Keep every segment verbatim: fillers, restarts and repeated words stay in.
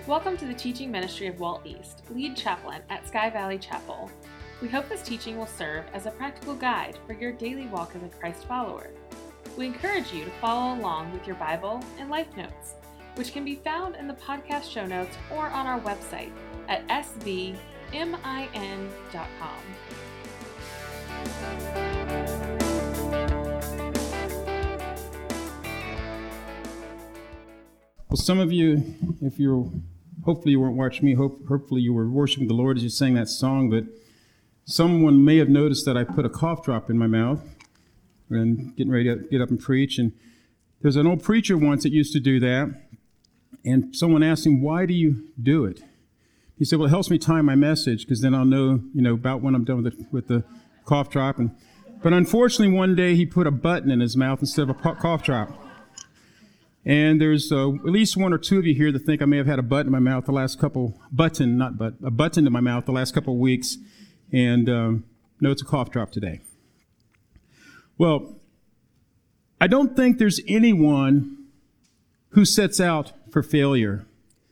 Welcome to the teaching ministry of Walt East, lead chaplain at Sky Valley Chapel. We hope this teaching will serve as a practical guide for your daily walk as a Christ follower. We encourage you to follow along with your Bible and life notes, which can be found in the podcast show notes or on our website at s v min dot com. Well, some of you, if you're, hopefully you weren't watching me, hope, hopefully you were worshiping the Lord as you sang that song, but someone may have noticed that I put a cough drop in my mouth and getting ready to get up and preach. And there's an old preacher once that used to do that, and someone asked him, why do you do it? He said, well, it helps me time my message, because then I'll know, you know, about when I'm done with the, with the cough drop. And, but unfortunately, one day he put a button in his mouth instead of a cough drop. And there's uh, at least one or two of you here that think I may have had a button in my mouth the last couple, button, not but, a button in my mouth the last couple of weeks. And um, no, it's a cough drop today. Well, I don't think there's anyone who sets out for failure.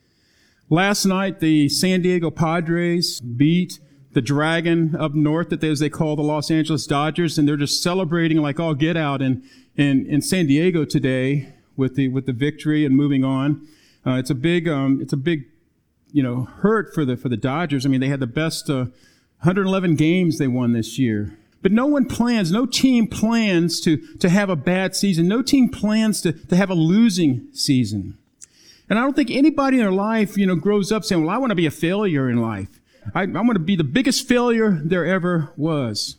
Last night, the San Diego Padres beat the Dragon up north, that they, as they call the Los Angeles Dodgers, and they're just celebrating like all get out in, in, in San Diego today with the with the victory and moving on. Uh, it's a big um, it's a big you know hurt for the for the Dodgers. I mean, they had the best uh, one hundred eleven games they won this year. But no one plans, no team plans to to have a bad season. No team plans to to have a losing season. And I don't think anybody in their life, you know, grows up saying, well, I want to be a failure in life. I, I want to be the biggest failure there ever was.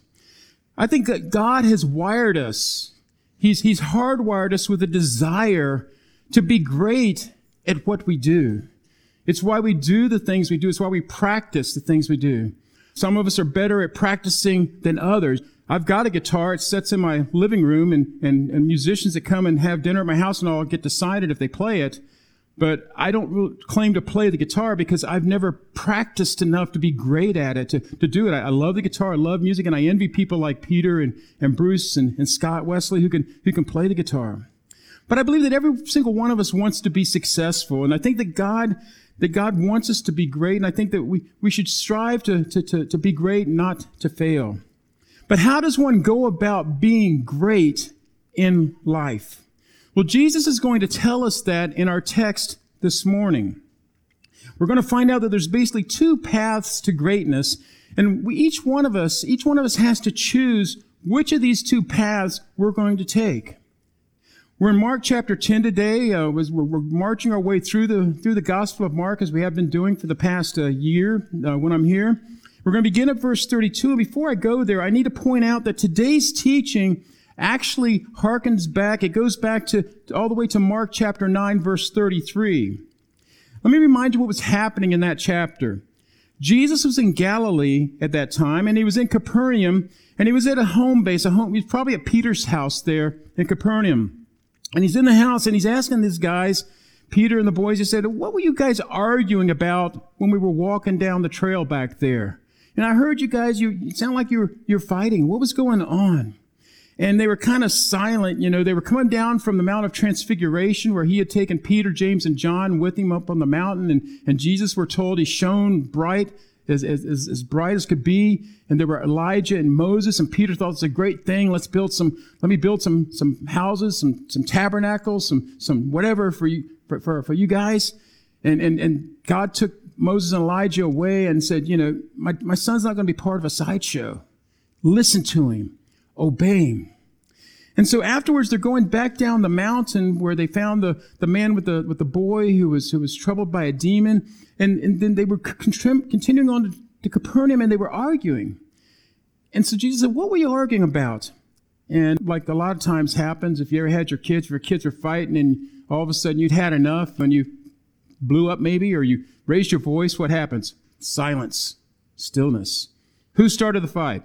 I think that God has wired us. He's, he's hardwired us with a desire to be great at what we do. It's why we do the things we do. It's why we practice the things we do. Some of us are better at practicing than others. I've got a guitar. It sits in my living room, and, and, and musicians that come and have dinner at my house and all get to sign it if they play it. But I don't really claim to play the guitar because I've never practiced enough to be great at it, to, to do it. I, I love the guitar, I love music, and I envy people like Peter and, and Bruce and, and Scott Wesley who can who can play the guitar. But I believe that every single one of us wants to be successful, and I think that God that God wants us to be great, and I think that we, we should strive to, to, to, to be great, not to fail. But how does one go about being great in life? Well, Jesus is going to tell us that in our text this morning. We're going to find out that there's basically two paths to greatness, and we, each one of us, each one of us has to choose which of these two paths we're going to take. We're in Mark chapter ten today. Uh, we're, we're marching our way through the through the Gospel of Mark, as we have been doing for the past uh, year uh, when I'm here. We're going to begin at verse thirty-two, and before I go there, I need to point out that today's teaching actually harkens back. It goes back to, to all the way to Mark chapter nine, verse thirty-three. Let me remind you what was happening in that chapter. Jesus was in Galilee at that time, and he was in Capernaum, and he was at a home base. A home, he was probably at Peter's house there in Capernaum. And he's in the house, and he's asking these guys, Peter and the boys, he said, what were you guys arguing about when we were walking down the trail back there? And I heard you guys, you, you sound like you're, you're fighting. What was going on? And they were kind of silent. You know, they were coming down from the Mount of Transfiguration, where he had taken Peter, James, and John with him up on the mountain. And, and Jesus, we're told, he shone bright, as, as, as bright as could be. And there were Elijah and Moses. And Peter thought, it's a great thing. Let's build some, let me build some, some houses, some, some tabernacles, some, some whatever for you, for, for, for you guys. And, and, and God took Moses and Elijah away and said, you know, my, my son's not going to be part of a sideshow. Listen to him. Obey him. And so afterwards, they're going back down the mountain where they found the, the man with the with the boy who was who was troubled by a demon. And, and then they were con- continuing on to, to Capernaum, and they were arguing. And so Jesus said, what were you arguing about? And like a lot of times happens, if you ever had your kids, if your kids were fighting and all of a sudden you'd had enough and you blew up maybe, or you raised your voice, what happens? Silence, stillness. Who started the fight?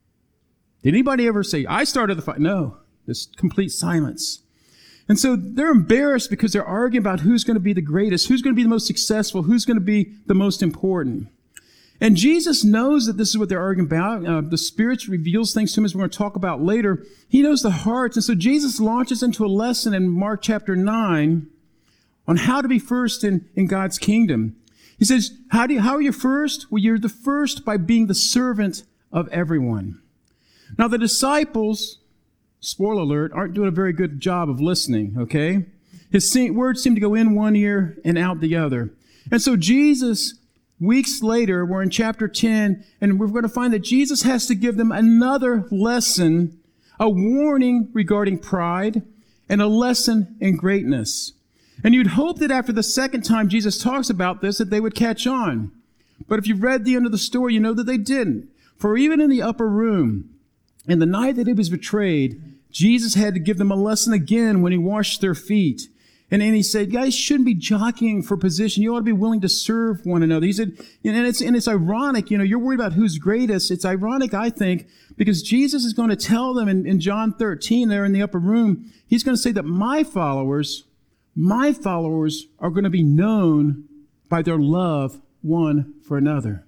Did anybody ever say, I started the fight? No, there's complete silence. And so they're embarrassed because they're arguing about who's going to be the greatest, who's going to be the most successful, who's going to be the most important. And Jesus knows that this is what they're arguing about. Uh, the Spirit reveals things to him, as we're going to talk about later. He knows the hearts. And so Jesus launches into a lesson in Mark chapter nine on how to be first in, in God's kingdom. He says, how do you, how are you first? Well, you're the first by being the servant of everyone. Now, the disciples, spoiler alert, aren't doing a very good job of listening, okay? His words seem to go in one ear and out the other. And so Jesus, weeks later, we're in chapter ten, and we're going to find that Jesus has to give them another lesson, a warning regarding pride, and a lesson in greatness. And you'd hope that after the second time Jesus talks about this, that they would catch on. But if you've read the end of the story, you know that they didn't. For even in the upper room, in the night that he was betrayed, Jesus had to give them a lesson again when he washed their feet. And then he said, guys shouldn't be jockeying for position. You ought to be willing to serve one another. He said, and it's, and it's ironic, you know, you're worried about who's greatest. It's ironic, I think, because Jesus is going to tell them in, in John thirteen, there in the upper room, he's going to say that my followers, my followers are going to be known by their love one for another.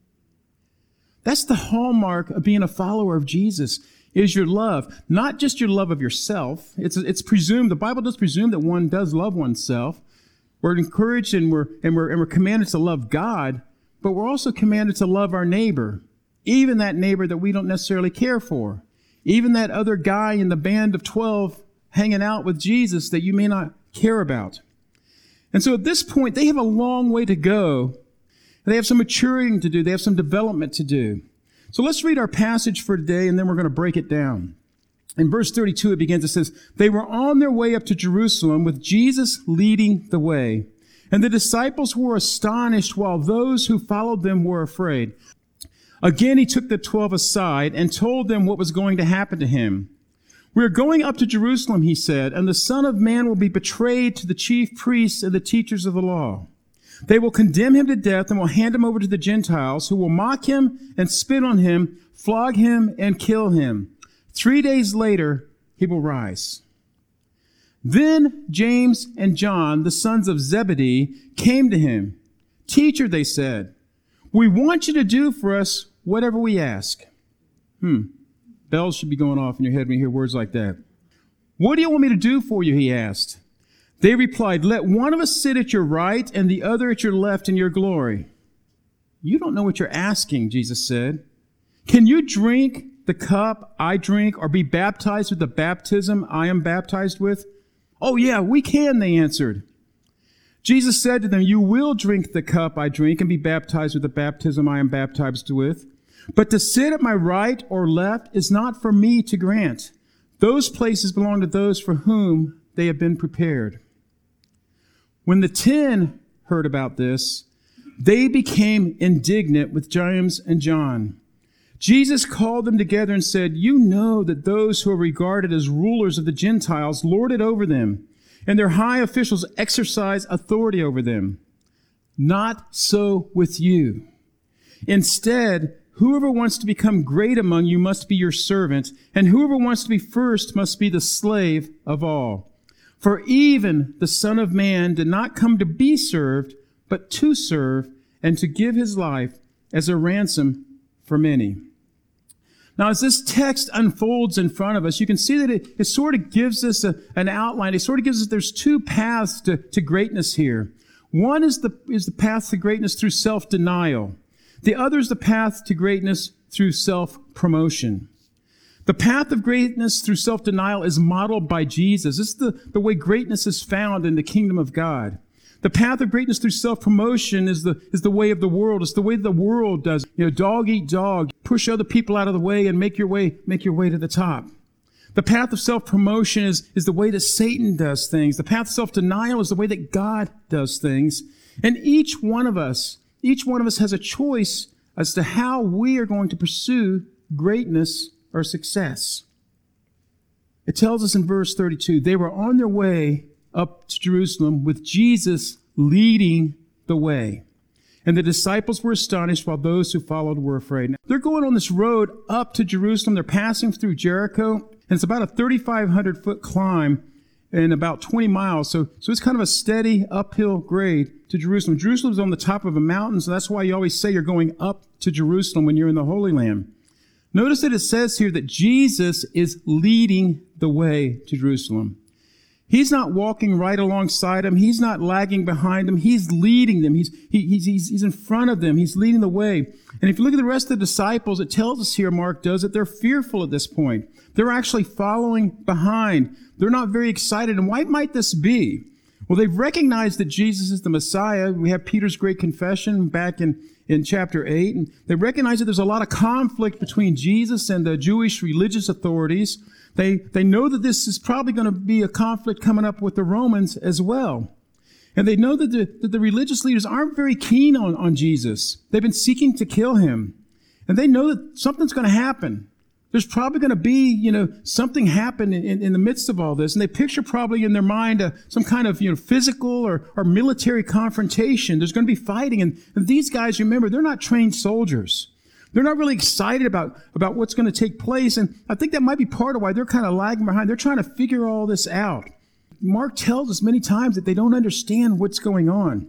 That's the hallmark of being a follower of Jesus, is your love. Not just your love of yourself. It's it's presumed, the Bible does presume that one does love oneself. We're encouraged and we're, and we're, and we're commanded to love God, but we're also commanded to love our neighbor, even that neighbor that we don't necessarily care for, even that other guy in the band of twelve hanging out with Jesus that you may not care about. And so at this point, they have a long way to go. They have some maturing to do. They have some development to do. So let's read our passage for today, and then we're going to break it down. In verse thirty-two, it begins, it says, they were on their way up to Jerusalem with Jesus leading the way. And the disciples were astonished while those who followed them were afraid. Again, he took the twelve aside and told them what was going to happen to him. We are going up to Jerusalem, he said, and the Son of Man will be betrayed to the chief priests and the teachers of the law. They will condemn him to death and will hand him over to the Gentiles, who will mock him and spit on him, flog him and kill him. Three days later, he will rise. Then James and John, the sons of Zebedee, came to him. Teacher, they said, we want you to do for us whatever we ask. Hmm. Bells should be going off in your head when you hear words like that. What do you want me to do for you? He asked. They replied, let one of us sit at your right and the other at your left in your glory. You don't know what you're asking, Jesus said. Can you drink the cup I drink or be baptized with the baptism I am baptized with? Oh, yeah, we can, they answered. Jesus said to them, you will drink the cup I drink and be baptized with the baptism I am baptized with. But to sit at my right or left is not for me to grant. Those places belong to those for whom they have been prepared. When the ten heard about this, they became indignant with James and John. Jesus called them together and said, you know that those who are regarded as rulers of the Gentiles lord it over them, and their high officials exercise authority over them. Not so with you. Instead, whoever wants to become great among you must be your servant, and whoever wants to be first must be the slave of all. For even the Son of Man did not come to be served, but to serve and to give his life as a ransom for many. Now, as this text unfolds in front of us, you can see that it, it sort of gives us a, an outline. It sort of gives us, there's two paths to, to greatness here. One is the, is the path to greatness through self-denial. The other is the path to greatness through self-promotion. The path of greatness through self-denial is modeled by Jesus. This is the, the way greatness is found in the kingdom of God. The path of greatness through self-promotion is the, is the way of the world. It's the way the world does. You know, dog eat dog. Push other people out of the way and make your way, make your way to the top. The path of self-promotion is, is the way that Satan does things. The path of self-denial is the way that God does things. And each one of us, each one of us has a choice as to how we are going to pursue greatness or success. It tells us in verse thirty-two, they were on their way up to Jerusalem with Jesus leading the way. And the disciples were astonished while those who followed were afraid. Now, they're going on this road up to Jerusalem. They're passing through Jericho, and it's about a thirty-five hundred foot climb and about twenty miles. So, so it's kind of a steady uphill grade to Jerusalem. Jerusalem's on the top of a mountain, so that's why you always say you're going up to Jerusalem when you're in the Holy Land. Notice that it says here that Jesus is leading the way to Jerusalem. He's not walking right alongside them. He's not lagging behind them. He's leading them. He's, he, he's, he's, he's in front of them. He's leading the way. And if you look at the rest of the disciples, it tells us here, Mark does, that they're fearful at this point. They're actually following behind. They're not very excited. And why might this be? Well, they've recognized that Jesus is the Messiah. We have Peter's great confession back in, in chapter eight. And they recognize that there's a lot of conflict between Jesus and the Jewish religious authorities. They, they know that this is probably going to be a conflict coming up with the Romans as well. And they know that the, that the religious leaders aren't very keen on, on Jesus. They've been seeking to kill him. And they know that something's going to happen. There's probably going to be, you know, something happen in, in, in the midst of all this. And they picture probably in their mind uh, some kind of, you know, physical or, or military confrontation. There's going to be fighting. And, and these guys, remember, they're not trained soldiers. They're not really excited about, about what's going to take place. And I think that might be part of why they're kind of lagging behind. They're trying to figure all this out. Mark tells us many times that they don't understand what's going on.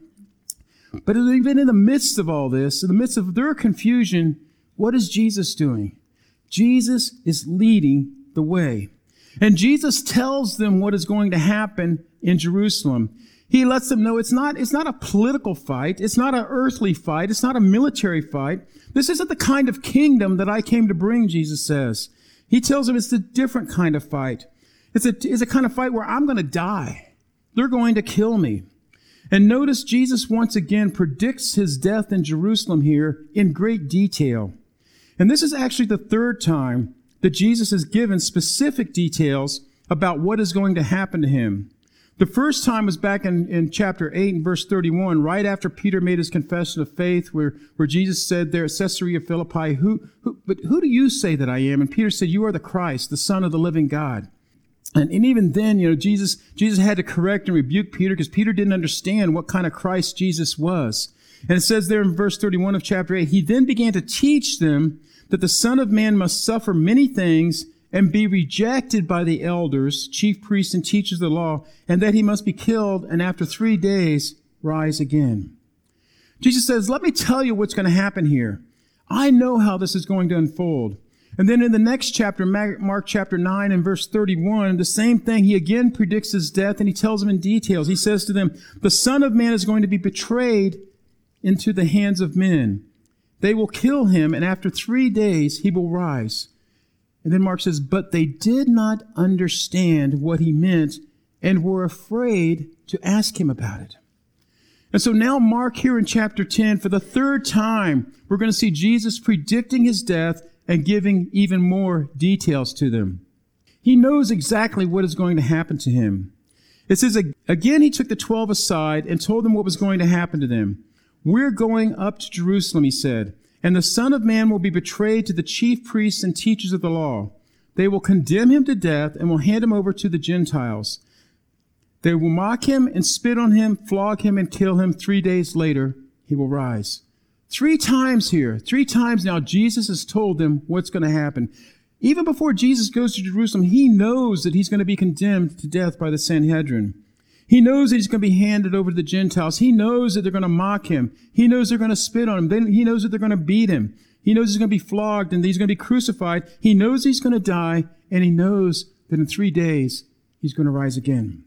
But even in the midst of all this, in the midst of their confusion, what is Jesus doing? Jesus is leading the way. And Jesus tells them what is going to happen in Jerusalem. He lets them know it's not, it's not a political fight. It's not an earthly fight. It's not a military fight. This isn't the kind of kingdom that I came to bring, Jesus says. He tells them it's a different kind of fight. It's a, it's a kind of fight where I'm going to die. They're going to kill me. And notice Jesus once again predicts his death in Jerusalem here in great detail. And this is actually the third time that Jesus has given specific details about what is going to happen to him. The first time was back in, in chapter eight and verse thirty-one, right after Peter made his confession of faith, where, where Jesus said there at Caesarea Philippi, who, who, but who do you say that I am? And Peter said, you are the Christ, the Son of the living God. And, and even then, you know, Jesus, Jesus had to correct and rebuke Peter because Peter didn't understand what kind of Christ Jesus was. And it says there in verse thirty-one of chapter eight, he then began to teach them that the Son of Man must suffer many things and be rejected by the elders, chief priests, and teachers of the law, and that he must be killed and after three days rise again. Jesus says, let me tell you what's going to happen here. I know how this is going to unfold. And then in the next chapter, Mark chapter nine and verse thirty-one, the same thing, he again predicts his death and he tells them in details. He says to them, the Son of Man is going to be betrayed into the hands of men. They will kill him, and after three days he will rise. And then Mark says, but they did not understand what he meant and were afraid to ask him about it. And so now Mark here in chapter ten, for the third time, we're going to see Jesus predicting his death and giving even more details to them. He knows exactly what is going to happen to him. It says, again, he took the twelve aside and told them what was going to happen to them. We're going up to Jerusalem, he said, and the Son of Man will be betrayed to the chief priests and teachers of the law. They will condemn him to death and will hand him over to the Gentiles. They will mock him and spit on him, flog him and kill him. Three days later, he will rise. Three times here, three times now, Jesus has told them what's going to happen. Even before Jesus goes to Jerusalem, he knows that he's going to be condemned to death by the Sanhedrin. He knows that he's going to be handed over to the Gentiles. He knows that they're going to mock him. He knows they're going to spit on him. Then he knows that they're going to beat him. He knows he's going to be flogged and that he's going to be crucified. He knows he's going to die, and he knows that in three days he's going to rise again.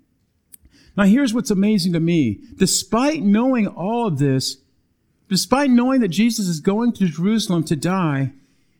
Now here's what's amazing to me. Despite knowing all of this, despite knowing that Jesus is going to Jerusalem to die,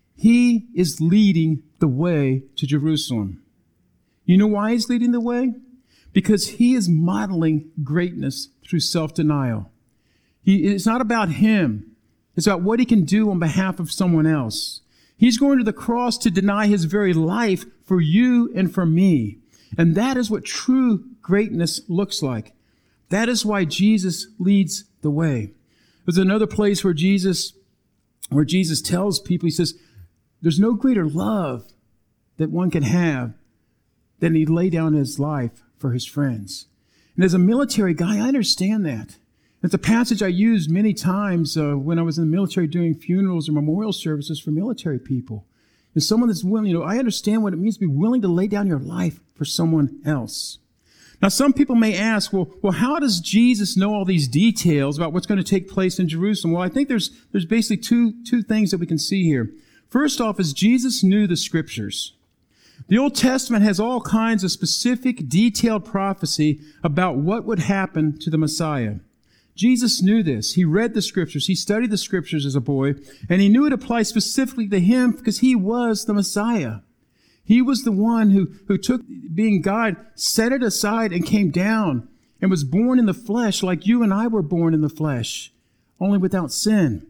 he is leading the way to Jerusalem. You know why he's leading the way? Because he is modeling greatness through self-denial. He, it's not about him. It's about what he can do on behalf of someone else. He's going to the cross to deny his very life for you and for me. And that is what true greatness looks like. That is why Jesus leads the way. There's another place where Jesus, where Jesus tells people, he says, there's no greater love that one can have than he lay down his life for his friends. And as a military guy, I understand that. It's a passage I used many times uh, when I was in the military doing funerals or memorial services for military people. And someone that's willing, you know, I understand what it means to be willing to lay down your life for someone else. Now, some people may ask, well, well, how does Jesus know all these details about what's going to take place in Jerusalem? Well, I think there's there's basically two two things that we can see here. First off is Jesus knew the scriptures. The Old Testament has all kinds of specific, detailed prophecy about what would happen to the Messiah. Jesus knew this. He read the Scriptures. He studied the Scriptures as a boy, and he knew it applied specifically to him because he was the Messiah. He was the one who, who took being God, set it aside, and came down and was born in the flesh like you and I were born in the flesh, only without sin.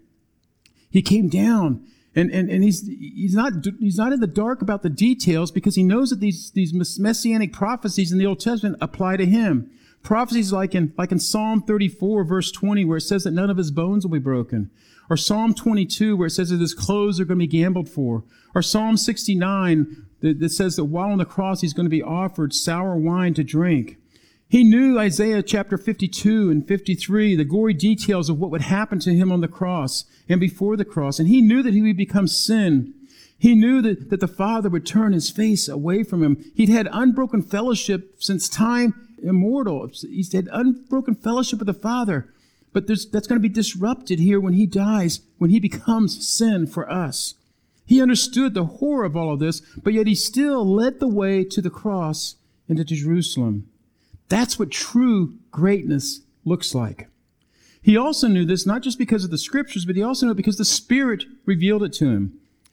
He came down. And, and, and he's, he's, not, he's not in the dark about the details because he knows that these, these messianic prophecies in the Old Testament apply to him. Prophecies like in, like in Psalm thirty-four, verse twenty, where it says that none of his bones will be broken. Or Psalm twenty-two, where it says that his clothes are going to be gambled for. Or Psalm sixty-nine, that, that says that while on the cross he's going to be offered sour wine to drink. He knew Isaiah chapter fifty-two and fifty-three, the gory details of what would happen to him on the cross and before the cross. And he knew that he would become sin. He knew that, that the Father would turn his face away from him. He'd had unbroken fellowship since time immortal. He's had unbroken fellowship with the Father. But there's, that's going to be disrupted here when he dies, when he becomes sin for us. He understood the horror of all of this, but yet he still led the way to the cross and to Jerusalem. That's what true greatness looks like. He also knew this not just because of the Scriptures, but he also knew it because the Spirit revealed it to him.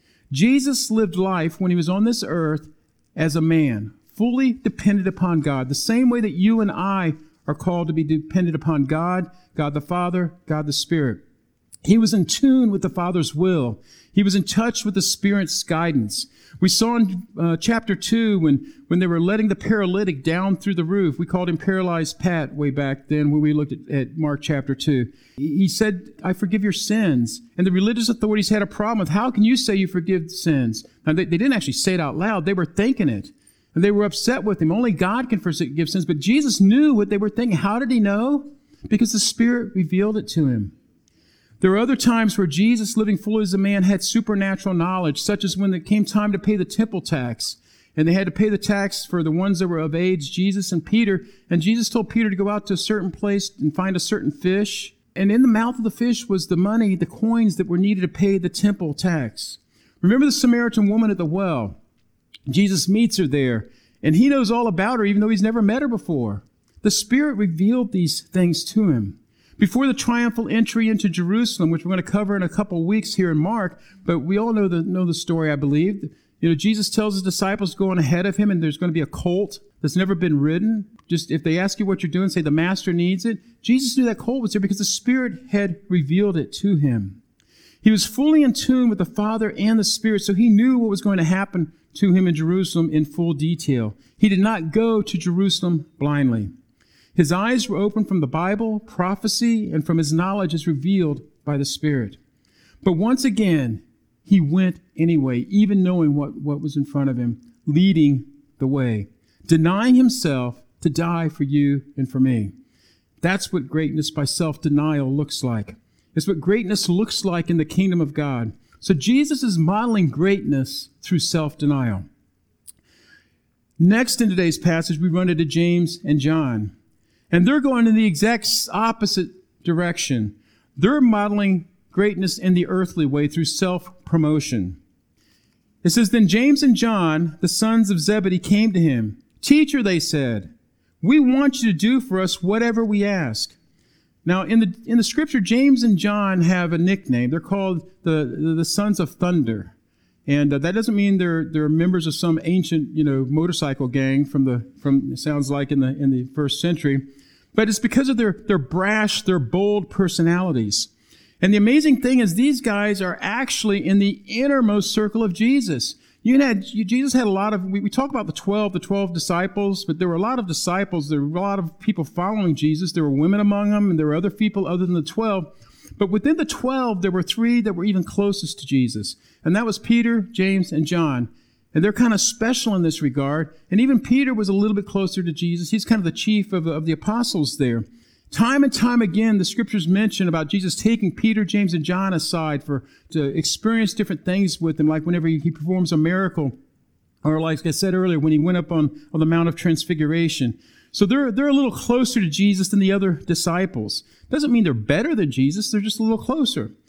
Jesus lived life when he was on this earth as a man, fully dependent upon God, the same way that you and I are called to be dependent upon God, God the Father, God the Spirit. He was in tune with the Father's will. He was in touch with the Spirit's guidance. We saw in uh, chapter two when, when they were letting the paralytic down through the roof. We called him Paralyzed Pat way back then when we looked at, at Mark chapter two. He said, I forgive your sins. And the religious authorities had a problem with, how can you say you forgive sins? Now, they, they didn't actually say it out loud. They were thinking it. And they were upset with him. Only God can forgive sins. But Jesus knew what they were thinking. How did he know? Because the Spirit revealed it to him. There are other times where Jesus, living fully as a man, had supernatural knowledge, such as when it came time to pay the temple tax. And they had to pay the tax for the ones that were of age, Jesus and Peter. And Jesus told Peter to go out to a certain place and find a certain fish. And in the mouth of the fish was the money, the coins that were needed to pay the temple tax. Remember the Samaritan woman at the well? Jesus meets her there, and he knows all about her, even though he's never met her before. The Spirit revealed these things to him. Before the triumphal entry into Jerusalem, which we're going to cover in a couple of weeks here in Mark, but we all know the know the story, I believe. You know, Jesus tells his disciples going ahead of him, and there's going to be a colt that's never been ridden. Just if they ask you what you're doing, say the Master needs it. Jesus knew that colt was there because the Spirit had revealed it to him. He was fully in tune with the Father and the Spirit, so he knew what was going to happen to him in Jerusalem in full detail. He did not go to Jerusalem blindly. His eyes were open from the Bible, prophecy, and from his knowledge as revealed by the Spirit. But once again, he went anyway, even knowing what, what was in front of him, leading the way, denying himself to die for you and for me. That's what greatness by self-denial looks like. It's what greatness looks like in the kingdom of God. So Jesus is modeling greatness through self-denial. Next in today's passage, we run into James and John. And they're going in the exact opposite direction. They're modeling greatness in the earthly way through self-promotion. It says, Then James and John, the sons of Zebedee, came to him. Teacher, they said, we want you to do for us whatever we ask. Now, in the in the scripture, James and John have a nickname. They're called the, the sons of thunder. And uh, that doesn't mean they're they're members of some ancient, you know, motorcycle gang from the from it sounds like in the in the first century, but it's because of their their brash, their bold personalities. And the amazing thing is, these guys are actually in the innermost circle of Jesus. You had Jesus had a lot of. We, we talk about the twelve, the twelve disciples, but there were a lot of disciples. There were a lot of people following Jesus. There were women among them, and there were other people other than the twelve. But within the twelve, there were three that were even closest to Jesus. And that was Peter, James, and John. And they're kind of special in this regard. And even Peter was a little bit closer to Jesus. He's kind of the chief of, of the apostles there. Time and time again, the scriptures mention about Jesus taking Peter, James, and John aside for to experience different things with them, like whenever he, he performs a miracle, or like I said earlier, when he went up on, on the Mount of Transfiguration. So they're they're a little closer to Jesus than the other disciples. Doesn't mean they're better than Jesus. They're just a little closer.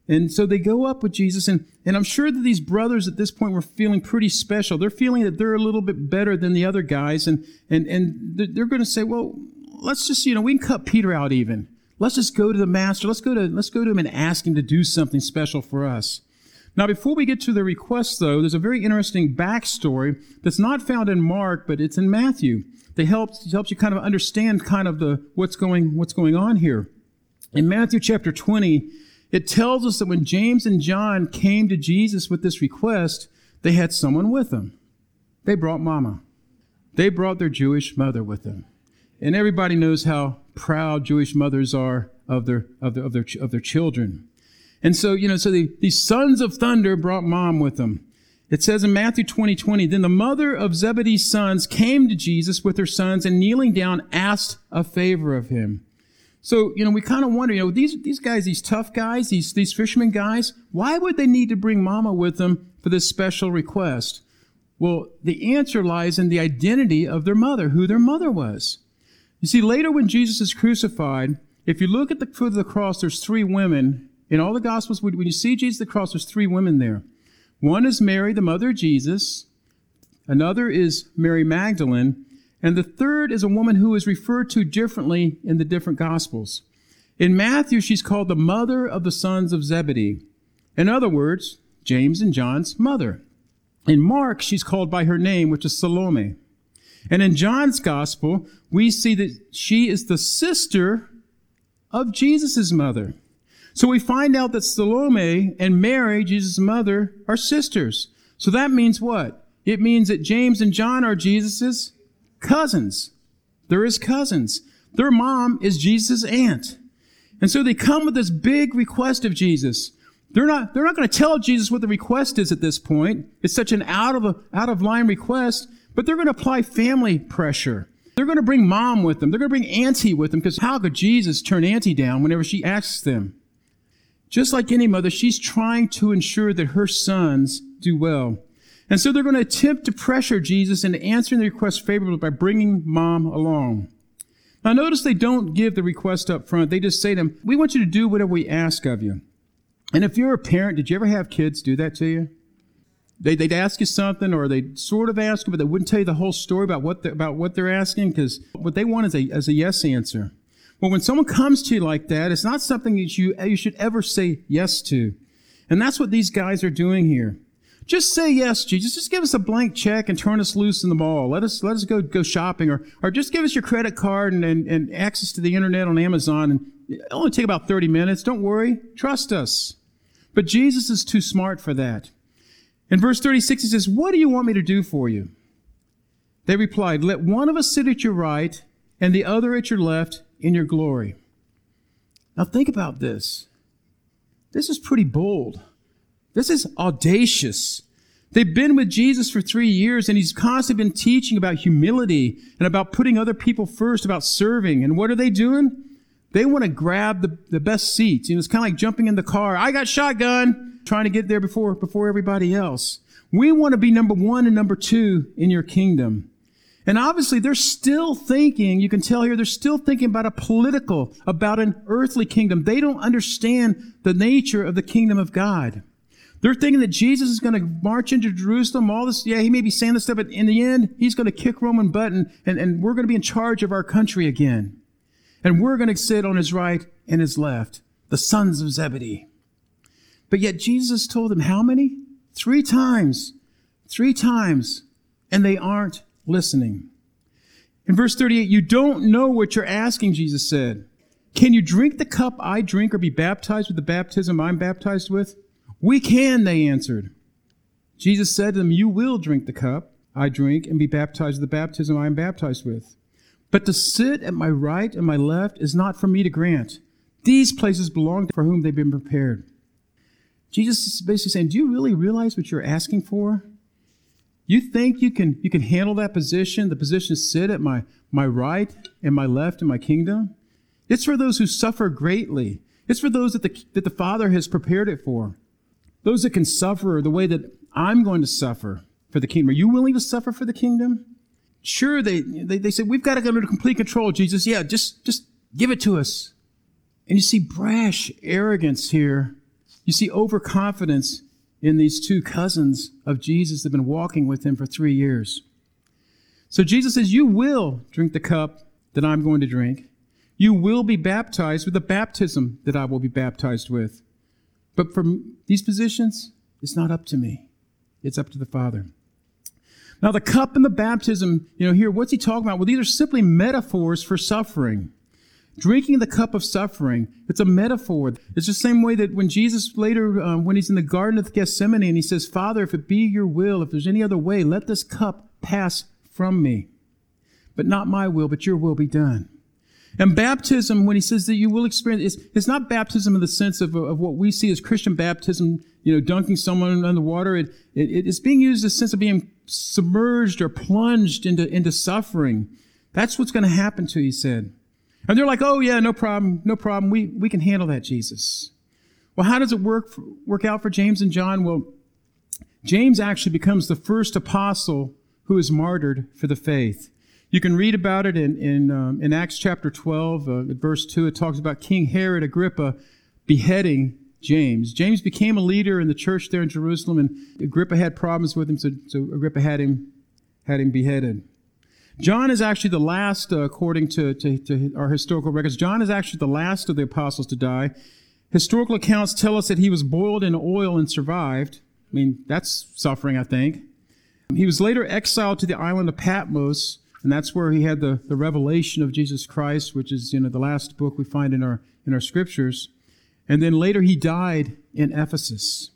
And so they go up with Jesus, and, and I'm sure that these brothers at this point were feeling pretty special. They're feeling that they're a little bit better than the other guys, and and and they're going to say, well, let's just, you know, we can cut Peter out even. Let's just go to the master. Let's go to let's go to him and ask him to do something special for us. Now, before we get to the request, though, there's a very interesting backstory that's not found in Mark, but it's in Matthew. That helps helps you kind of understand kind of the what's going what's going on here. In Matthew chapter twenty, it tells us that when James and John came to Jesus with this request, they had someone with them. They brought Mama. They brought their Jewish mother with them. And everybody knows how proud Jewish mothers are of their of their of their, of their children. And so, you know, so the, these sons of thunder brought Mom with them. It says in Matthew twenty twenty, then the mother of Zebedee's sons came to Jesus with her sons and kneeling down asked a favor of him. So, you know, we kind of wonder, you know, these these guys, these tough guys, these these fishermen guys, why would they need to bring Mama with them for this special request? Well, the answer lies in the identity of their mother, who their mother was. You see, later when Jesus is crucified, if you look at the foot of the cross, there's three women. In all the Gospels, when you see Jesus at the cross, there's three women there. One is Mary, the mother of Jesus. Another is Mary Magdalene. And the third is a woman who is referred to differently in the different Gospels. In Matthew, she's called the mother of the sons of Zebedee. In other words, James and John's mother. In Mark, she's called by her name, which is Salome. And in John's Gospel, we see that she is the sister of Jesus' mother. So we find out that Salome and Mary, Jesus' mother, are sisters. So that means what? It means that James and John are Jesus' cousins. They're his cousins. Their mom is Jesus' aunt. And so they come with this big request of Jesus. They're not, they're not going to tell Jesus what the request is at this point. It's such an out of, a, out of line request, but they're going to apply family pressure. They're going to bring Mom with them. They're going to bring Auntie with them, because how could Jesus turn Auntie down whenever she asks them? Just like any mother, she's trying to ensure that her sons do well. And so they're going to attempt to pressure Jesus into answering the request favorably by bringing Mom along. Now notice they don't give the request up front. They just say to him, we want you to do whatever we ask of you. And if you're a parent, did you ever have kids do that to you? They, they'd ask you something, or they'd sort of ask you, but they wouldn't tell you the whole story about what, the, about what they're asking, because what they want is a, is a yes answer. Well, when someone comes to you like that, it's not something that you, you should ever say yes to. And that's what these guys are doing here. Just say yes, Jesus. Just give us a blank check and turn us loose in the mall. Let us let us go go shopping, or or just give us your credit card and, and, and access to the internet on Amazon. And it'll only take about thirty minutes. Don't worry. Trust us. But Jesus is too smart for that. In verse thirty-six, he says, what do you want me to do for you? They replied, let one of us sit at your right and the other at your left in your glory. Now think about this. This is pretty bold. This is audacious. They've been with Jesus for three years, and he's constantly been teaching about humility and about putting other people first, about serving. And what are they doing? They want to grab the, the best seats. You know, it's kind of like jumping in the car. I got shotgun, trying to get there before, before everybody else. We want to be number one and number two in your kingdom. And obviously, they're still thinking, you can tell here, they're still thinking about a political, about an earthly kingdom. They don't understand the nature of the kingdom of God. They're thinking that Jesus is going to march into Jerusalem, all this, yeah, he may be saying this stuff, but in the end, he's going to kick Roman butt, and, and, and we're going to be in charge of our country again. And we're going to sit on his right and his left, the sons of Zebedee. But yet Jesus told them how many? Three times. Three times. And they aren't listening. In verse thirty-eight, you don't know what you're asking, Jesus said. Can you drink the cup I drink or be baptized with the baptism I'm baptized with? We can, they answered. Jesus said to them, you will drink the cup I drink and be baptized with the baptism I am baptized with. But to sit at my right and my left is not for me to grant. These places belong to for whom they've been prepared. Jesus is basically saying, do you really realize what you're asking for? You think you can you can handle that position, the position to sit at my, my right and my left in my kingdom? It's for those who suffer greatly. It's for those that the, that the Father has prepared it for. Those that can suffer the way that I'm going to suffer for the kingdom. Are you willing to suffer for the kingdom? Sure, they, they, they say, we've got to go under complete control, Jesus. Yeah, just, just give it to us. And you see brash arrogance here You see overconfidence in these two cousins of Jesus that have been walking with him for three years. So Jesus says, you will drink the cup that I'm going to drink. You will be baptized with the baptism that I will be baptized with. But from these positions, it's not up to me. It's up to the Father. Now, the cup and the baptism, you know, here, what's he talking about? Well, these are simply metaphors for suffering. Drinking the cup of suffering, it's a metaphor. It's the same way that when Jesus later, um, when he's in the Garden of Gethsemane, and he says, Father, if it be your will, if there's any other way, let this cup pass from me. But not my will, but your will be done. And baptism, when he says that you will experience, it's, it's not baptism in the sense of, of what we see as Christian baptism, you know, dunking someone under water. It, it, it's being used in the sense of being submerged or plunged into, into suffering. That's what's going to happen to you, he said. And they're like, oh, yeah, no problem, no problem. We, we can handle that, Jesus. Well, how does it work, for, work out for James and John? Well, James actually becomes the first apostle who is martyred for the faith. You can read about it in, in, um, in Acts chapter twelve, uh, verse two. It talks about King Herod Agrippa beheading James. James became a leader in the church there in Jerusalem, and Agrippa had problems with him, so, so Agrippa had him, had him beheaded. John is actually the last, uh, according to, to, to our historical records, John is actually the last of the apostles to die. Historical accounts tell us that he was boiled in oil and survived. I mean, that's suffering, I think. He was later exiled to the island of Patmos, and that's where he had the, the revelation of Jesus Christ, which is, you know, the last book we find in our in our scriptures. And then later he died in Ephesus.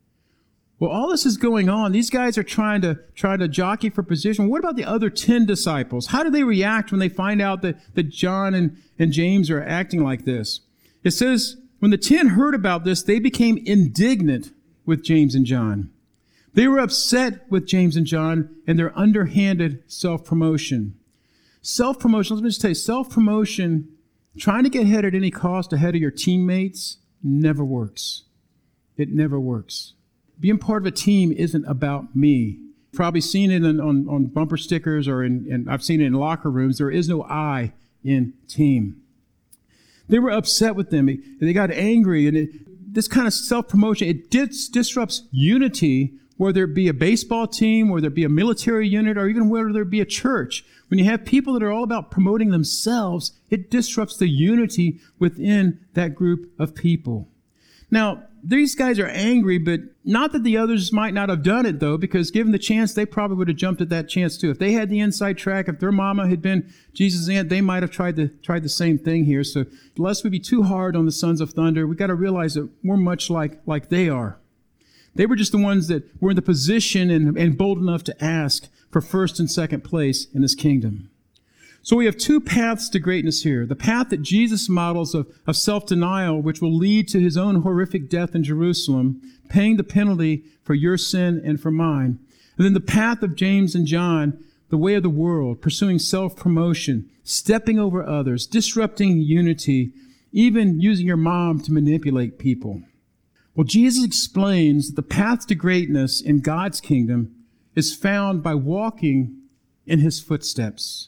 Well, all this is going on. These guys are trying to try to jockey for position. What about the other ten disciples? How do they react when they find out that, that John and, and James are acting like this? It says, when the ten heard about this, they became indignant with James and John. They were upset with James and John and their underhanded self-promotion. Self-promotion, let me just tell you, self-promotion, trying to get ahead at any cost ahead of your teammates, never works. It never works. Being part of a team isn't about me. You've probably seen it in, on, on bumper stickers or in, and I've seen it in locker rooms. There is no I in team. They were upset with them. They got angry. And it, this kind of self-promotion, it dis- disrupts unity, whether it be a baseball team, whether it be a military unit, or even whether it be a church. When you have people that are all about promoting themselves, it disrupts the unity within that group of people. Now, these guys are angry, but not that the others might not have done it, though, because given the chance, they probably would have jumped at that chance, too. If they had the inside track, if their mama had been Jesus' aunt, they might have tried, to, tried the same thing here. So lest we be too hard on the Sons of Thunder, we got to realize that we're much like, like they are. They were just the ones that were in the position and, and bold enough to ask for first and second place in his kingdom. So we have two paths to greatness here. The path that Jesus models of, of self-denial, which will lead to his own horrific death in Jerusalem, paying the penalty for your sin and for mine. And then the path of James and John, the way of the world, pursuing self-promotion, stepping over others, disrupting unity, even using your mom to manipulate people. Well, Jesus explains that the path to greatness in God's kingdom is found by walking in his footsteps.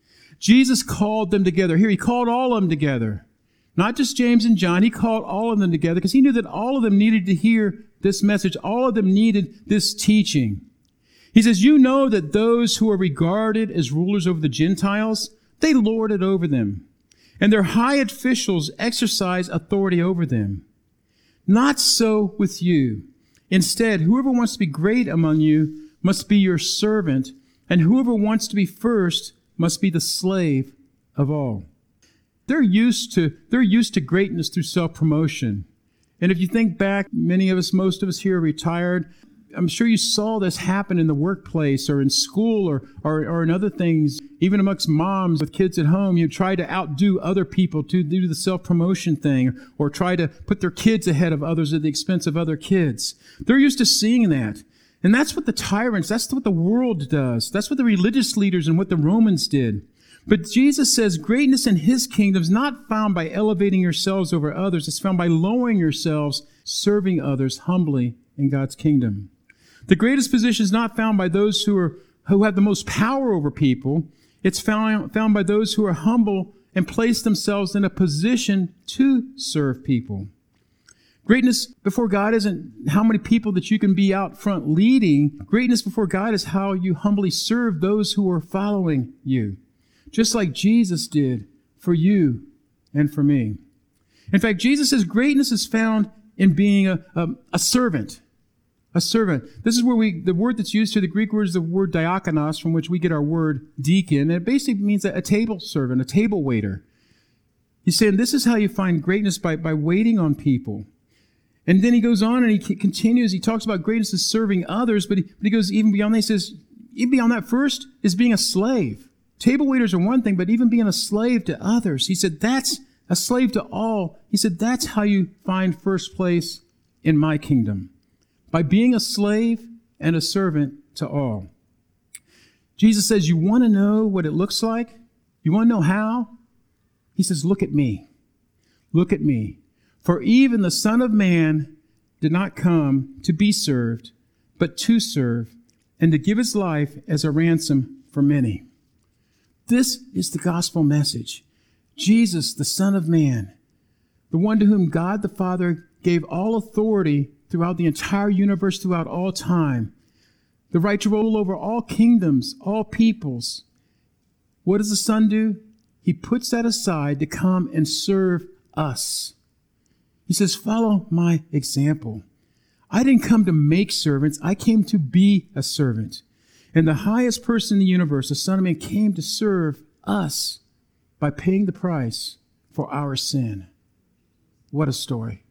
Jesus called them together. Here, he called all of them together. Not just James and John. He called all of them together because he knew that all of them needed to hear this message. All of them needed this teaching. He says, you know that those who are regarded as rulers over the Gentiles, they lord it over them, and their high officials exercise authority over them. Not so with you. Instead, whoever wants to be great among you must be your servant, and whoever wants to be first must be the slave of all. They're used to, they're used to greatness through self-promotion. And if you think back, many of us, most of us here are retired. I'm sure you saw this happen in the workplace or in school or, or, or in other things, even amongst moms with kids at home. You try to outdo other people to do the self-promotion thing or try to put their kids ahead of others at the expense of other kids. They're used to seeing that. And that's what the tyrants, that's what the world does. That's what the religious leaders and what the Romans did. But Jesus says greatness in his kingdom is not found by elevating yourselves over others. It's found by lowering yourselves, serving others humbly in God's kingdom. The greatest position is not found by those who are who have the most power over people. It's found, found by those who are humble and place themselves in a position to serve people. Greatness before God isn't how many people that you can be out front leading. Greatness before God is how you humbly serve those who are following you, just like Jesus did for you and for me. In fact, Jesus says greatness is found in being a, a, a servant. A servant. This is where we, the word that's used here, the Greek word is the word diakonos, from which we get our word deacon. And it basically means a, a table servant, a table waiter. He's saying this is how you find greatness, by, by waiting on people. And then he goes on and he continues. He talks about greatness as serving others, but he, but he goes even beyond that. He says, even beyond that, first is being a slave. Table waiters are one thing, but even being a slave to others. He said, that's a slave to all. He said, that's how you find first place in my kingdom. By being a slave and a servant to all. Jesus says, you want to know what it looks like? You want to know how? He says, look at me. Look at me. For even the Son of Man did not come to be served, but to serve, and to give his life as a ransom for many. This is the gospel message. Jesus, the Son of Man, the one to whom God the Father gave all authority throughout the entire universe, throughout all time, the right to rule over all kingdoms, all peoples. What does the Son do? He puts that aside to come and serve us. He says, follow my example. I didn't come to make servants. I came to be a servant. And the highest person in the universe, the Son of Man, came to serve us by paying the price for our sin. What a story.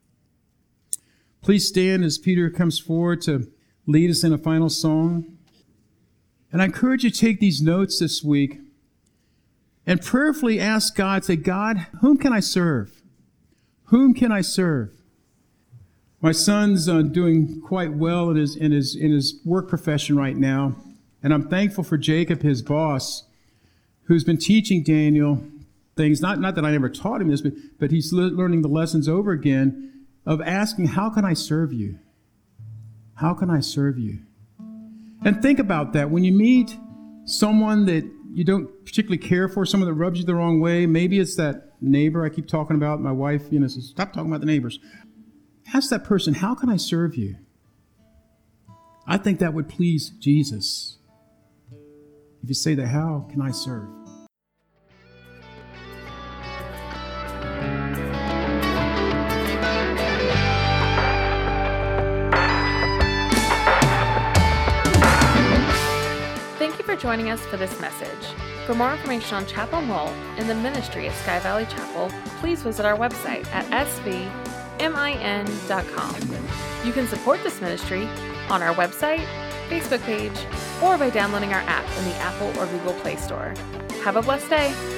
Please stand as Peter comes forward to lead us in a final song. And I encourage you to take these notes this week and prayerfully ask God, say, God, whom can I serve? Whom can I serve? My son's uh, doing quite well in his, in his, in his work profession right now. And I'm thankful for Jacob, his boss, who's been teaching Daniel things, not, not that I never taught him this, but, but he's le- learning the lessons over again of asking, how can I serve you? How can I serve you? And think about that. When you meet someone that you don't particularly care for, someone that rubs you the wrong way, maybe it's that neighbor I keep talking about. My wife, you know, says, stop talking about the neighbors. Ask that person, how can I serve you? I think that would please Jesus. If you say that, how can I serve? For joining us for this message. For more information on Chapel Mole and the ministry of Sky Valley Chapel, please visit our website at s v min dot com. You can support this ministry on our website, Facebook page, or by downloading our app in the Apple or Google Play Store. Have a blessed day.